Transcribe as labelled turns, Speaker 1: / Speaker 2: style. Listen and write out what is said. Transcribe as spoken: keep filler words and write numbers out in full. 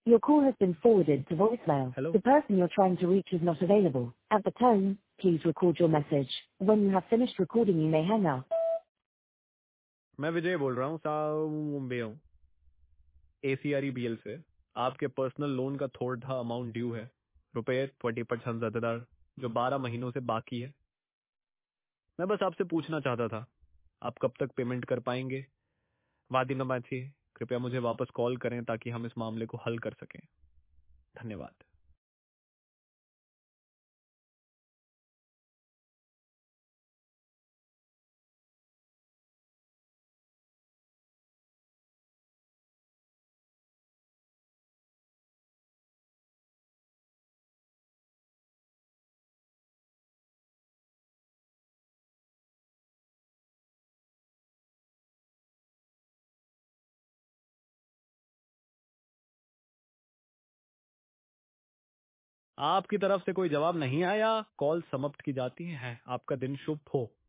Speaker 1: Your call has been forwarded to voicemail.
Speaker 2: Hello.
Speaker 1: The person you're trying to reach is not available. At the tone, please record your message. When you have finished recording, you may hang up.
Speaker 2: मैं विजय बोल रहा हूँ, मुंबई हूँ, एसीआरईबीएल से। आपके personal loan का थोड़ा amount due है, रुपए ट्वेंटी परसेंट ज्यादातर, जो बारह महीनों से बाकी है। मैं बस आपसे पूछना चाहता था, आप कब तक पेमेंट कर पाएंगे? वादी नबाची, कृपया मुझे वापस कॉल करें ताकि हम इस मामले को हल कर सकें। धन्यवाद। आपकी तरफ से कोई जवाब नहीं आया, कॉल समाप्त की जाती है। आपका दिन शुभ हो।